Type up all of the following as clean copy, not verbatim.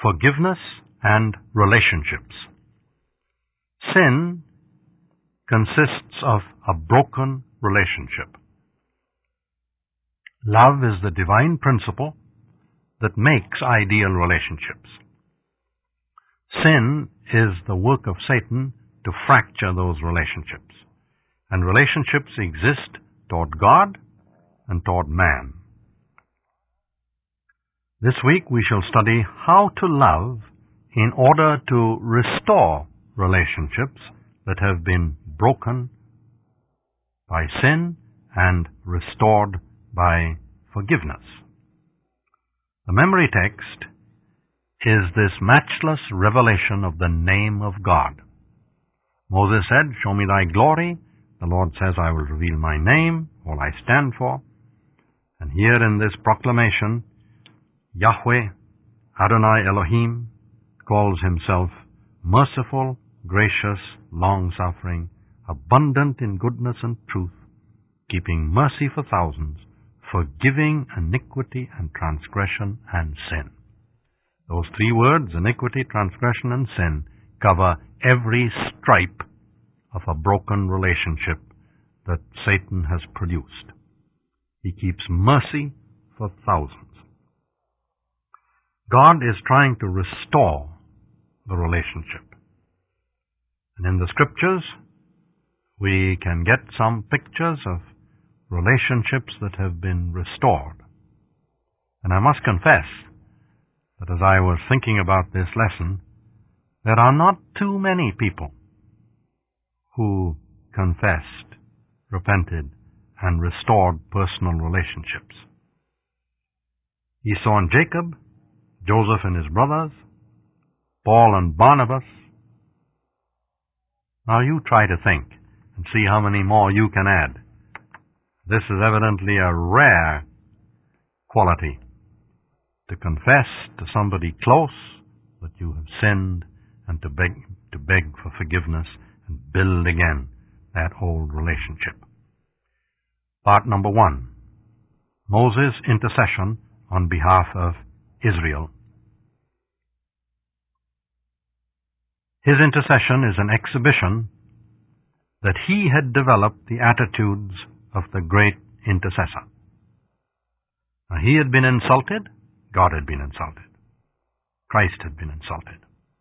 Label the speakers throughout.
Speaker 1: forgiveness, and relationships. Sin consists of a broken relationship. Love is the divine principle that makes ideal relationships. Sin is the work of Satan to fracture those relationships. And relationships exist toward God and toward man. This week we shall study how to love in order to restore relationships that have been broken by sin and restored by forgiveness. The memory text is this matchless revelation of the name of God. Moses said, "Show me thy glory." The Lord says, "I will reveal my name, all I stand for." And here in this proclamation, Yahweh, Adonai Elohim, calls himself merciful, gracious, long-suffering, abundant in goodness and truth, keeping mercy for thousands, forgiving iniquity and transgression and sin. Those three words, iniquity, transgression, and sin, cover every stripe of a broken relationship that Satan has produced. He keeps mercy for thousands. God is trying to restore the relationship. And in the Scriptures, we can get some pictures of relationships that have been restored. And I must confess that as I was thinking about this lesson, there are not too many people who confessed, repented, and restored personal relationships. Esau and Jacob, Joseph and his brothers, Paul and Barnabas. Now you try to think and see how many more you can add. This is evidently a rare quality, to confess to somebody close that you have sinned and to beg for forgiveness and build again that old relationship. Part number 1, Moses' intercession on behalf of Israel. His intercession is an exhibition that he had developed the attitudes of the great intercessor. Now, he had been insulted, God had been insulted, Christ had been insulted.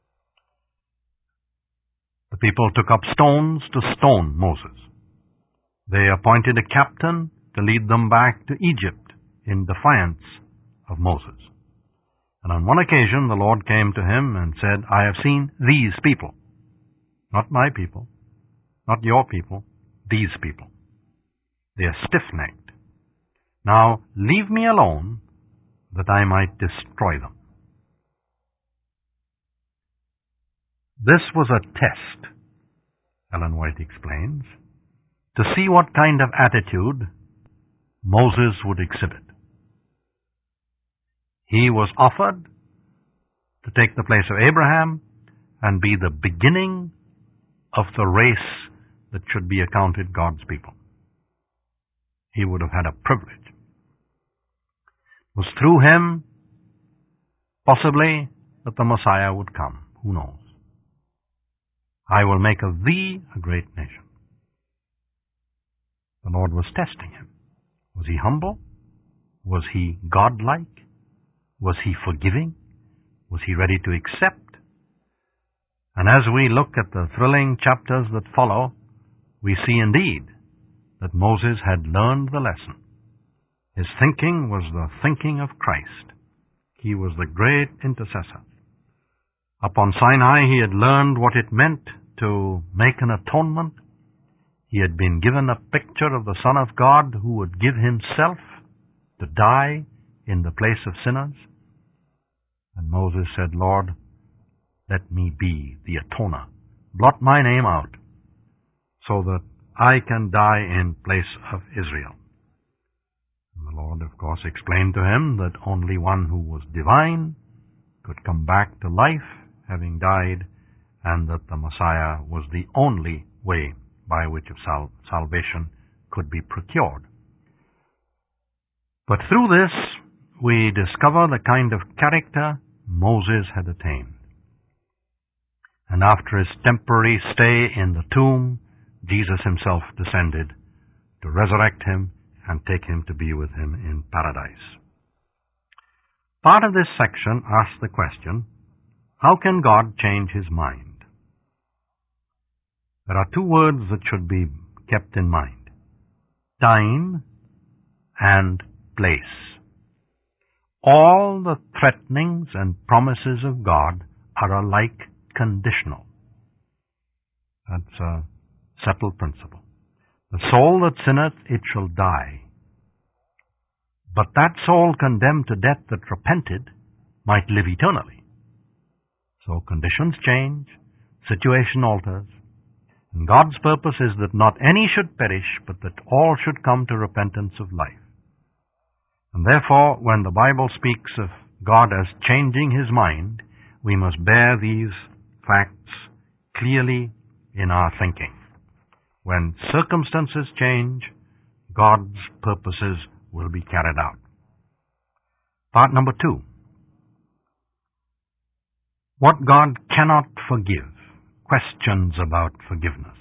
Speaker 1: The people took up stones to stone Moses. They appointed a captain to lead them back to Egypt in defiance of Moses. And on one occasion the Lord came to him and said, "I have seen these people." Not my people, not your people, these people. They are stiff-necked. Now leave me alone that I might destroy them. This was a test, Ellen White explains, to see what kind of attitude Moses would exhibit. He was offered to take the place of Abraham and be the beginning of the race that should be accounted God's people. He would have had a privilege. It was through him, possibly, that the Messiah would come. Who knows? "I will make of thee a great nation." The Lord was testing him. Was he humble? Was he godlike? Was he forgiving? Was he ready to accept? And as we look at the thrilling chapters that follow, we see indeed that Moses had learned the lesson. His thinking was the thinking of Christ. He was the great intercessor. Up on Sinai, he had learned what it meant to make an atonement. He had been given a picture of the Son of God who would give himself to die in the place of sinners. And Moses said, "Lord, let me be the atoner. Blot my name out so that I can die in place of Israel." And the Lord, of course, explained to him that only one who was divine could come back to life, having died, and that the Messiah was the only way by which salvation could be procured. But through this, we discover the kind of character Moses had attained. And after his temporary stay in the tomb, Jesus himself descended to resurrect him and take him to be with him in paradise. Part of this section asks the question, how can God change his mind? There are two words that should be kept in mind: time and place. All the threatenings and promises of God are alike conditional. That's a settled principle. The soul that sinneth, it shall die. But that soul condemned to death that repented might live eternally. So conditions change, situation alters, and God's purpose is that not any should perish, but that all should come to repentance of life. And therefore, when the Bible speaks of God as changing his mind, we must bear these facts clearly in our thinking. When circumstances change, God's purposes will be carried out. Part number 2. What God cannot forgive. Questions about forgiveness.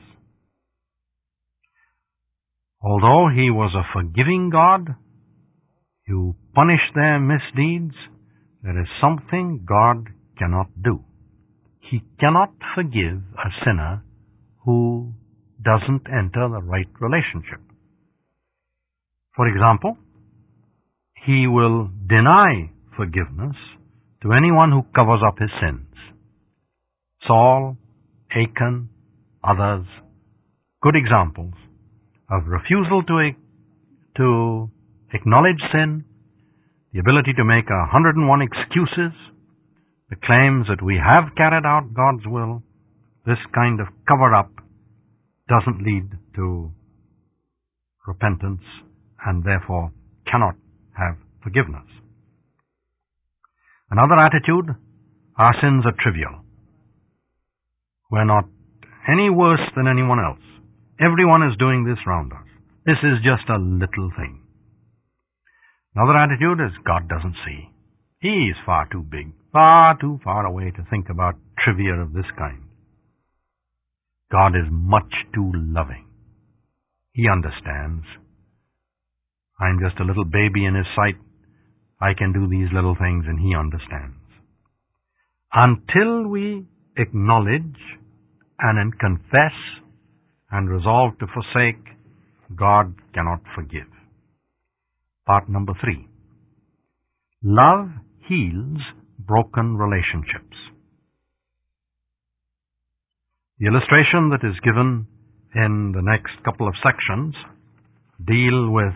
Speaker 1: Although he was a forgiving God, who punished their misdeeds, there is something God cannot do. He cannot forgive a sinner who doesn't enter the right relationship. For example, he will deny forgiveness to anyone who covers up his sins. Saul, Achan, others, good examples of refusal to acknowledge sin, the ability to make 101 excuses, the claims that we have carried out God's will. This kind of cover-up doesn't lead to repentance and therefore cannot have forgiveness. Another attitude, our sins are trivial. We're not any worse than anyone else. Everyone is doing this round us. This is just a little thing. Another attitude is God doesn't see. He is far too big, far too far away to think about trivia of this kind. God is much too loving. He understands. I'm just a little baby in his sight. I can do these little things and he understands. Until we acknowledge and then confess and resolve to forsake, God cannot forgive. Part number 3. Love heals broken relationships. The illustration that is given in the next couple of sections deal with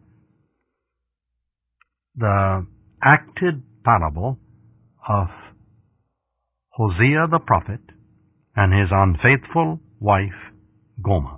Speaker 1: the acted parable of Hosea the prophet and his unfaithful wife Gomer.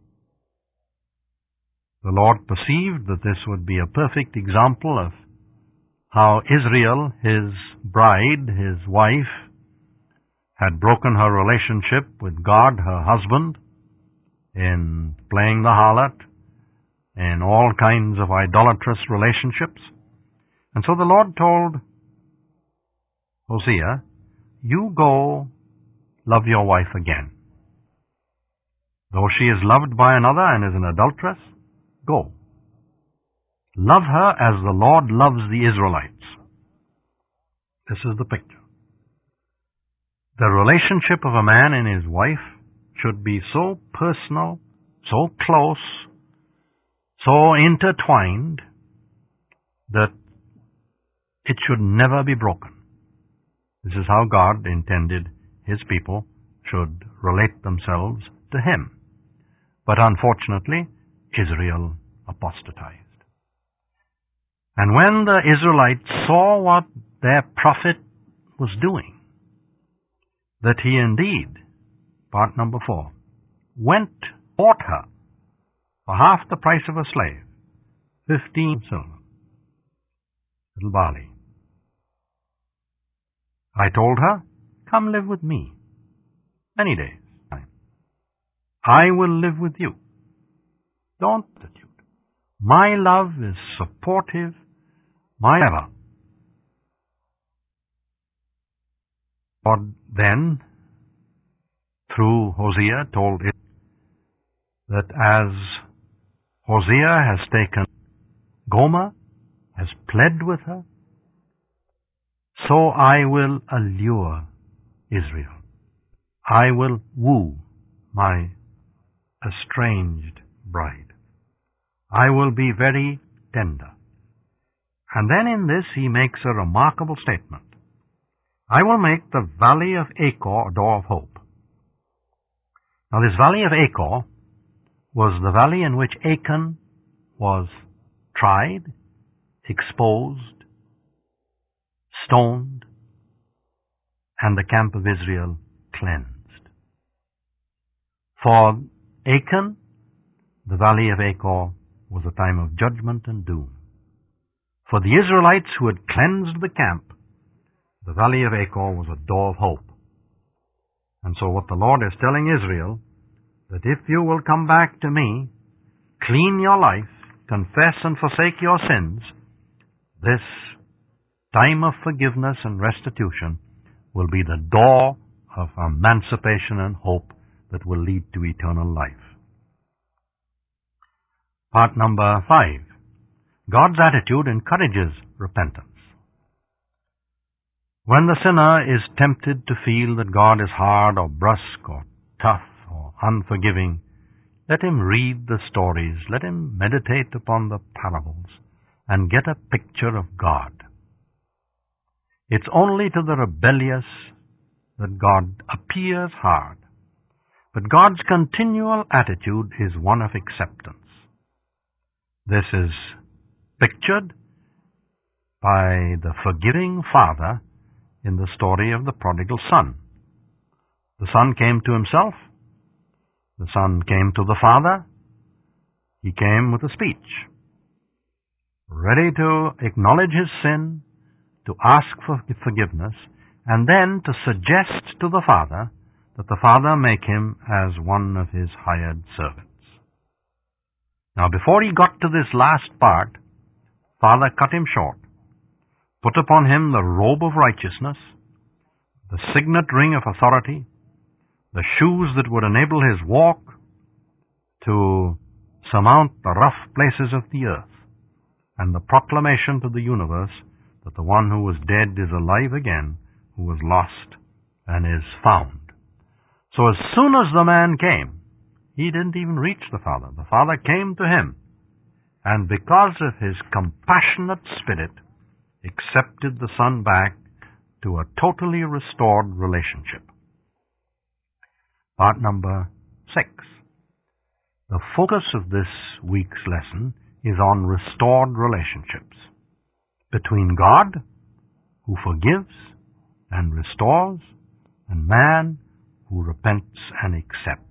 Speaker 1: The Lord perceived that this would be a perfect example of how Israel, his bride, his wife, had broken her relationship with God, her husband, in playing the harlot, in all kinds of idolatrous relationships. And so the Lord told Hosea, you go love your wife again. Though she is loved by another and is an adulteress, go. Love her as the Lord loves the Israelites. This is the picture. The relationship of a man and his wife should be so personal, so close, so intertwined that it should never be broken. This is how God intended his people should relate themselves to him. But unfortunately, Israel apostatized. And when the Israelites saw what their prophet was doing, that he indeed, part number 4, went, bought her for half the price of a slave, 15 silver, little barley. I told her, come live with me many days. I will live with you. Don't attitude. My love is supportive, my ever. God then, through Hosea, told it that as Hosea has taken Gomer, has pled with her, so I will allure Israel. I will woo my estranged bride. I will be very tender. And then in this he makes a remarkable statement. I will make the valley of Achor a door of hope. Now this valley of Achor was the valley in which Achan was tried, exposed, stoned, and the camp of Israel cleansed. For Achan, the valley of Achor was a time of judgment and doom. For the Israelites who had cleansed the camp, the valley of Achor was a door of hope. And so what the Lord is telling Israel, that if you will come back to me, clean your life, confess and forsake your sins, this time of forgiveness and restitution will be the door of emancipation and hope that will lead to eternal life. Part number 5. God's attitude encourages repentance. When the sinner is tempted to feel that God is hard or brusque or tough or unforgiving, let him read the stories, let him meditate upon the parables, and get a picture of God. It's only to the rebellious that God appears hard, but God's continual attitude is one of acceptance. This is pictured by the forgiving father in the story of the prodigal son. The son came to himself. The son came to the father. He came with a speech, ready to acknowledge his sin, to ask for forgiveness, and then to suggest to the father that the father make him as one of his hired servants. Now, before he got to this last part, father cut him short, put upon him the robe of righteousness, the signet ring of authority, the shoes that would enable his walk to surmount the rough places of the earth, and the proclamation to the universe that the one who was dead is alive again, who was lost and is found. So as soon as the man came, he didn't even reach the father. The father came to him, and because of his compassionate spirit, accepted the son back to a totally restored relationship. Part number 6. The focus of this week's lesson is on restored relationships between God, who forgives and restores, and man, who repents and accepts.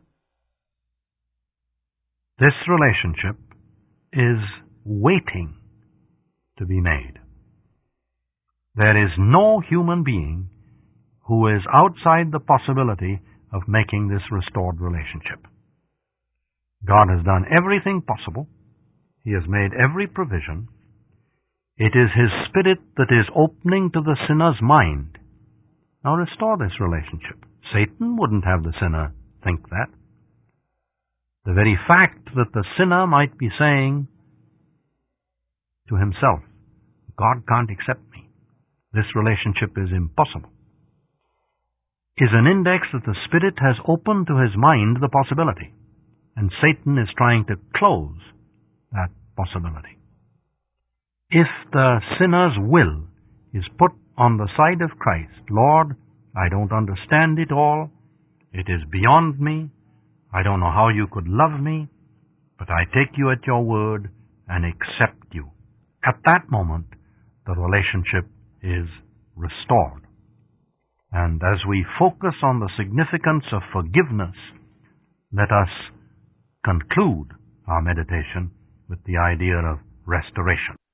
Speaker 1: This relationship is waiting to be made. There is no human being who is outside the possibility of making this restored relationship. God has done everything possible. He has made every provision. It is His Spirit that is opening to the sinner's mind. Now restore this relationship. Satan wouldn't have the sinner think that. The very fact that the sinner might be saying to himself, God can't accept me, this relationship is impossible, is an index that the Spirit has opened to his mind the possibility, and Satan is trying to close that possibility. If the sinner's will is put on the side of Christ, Lord, I don't understand it all, it is beyond me, I don't know how you could love me, but I take you at your word and accept you. At that moment, the relationship is restored. And as we focus on the significance of forgiveness, let us conclude our meditation with the idea of restoration.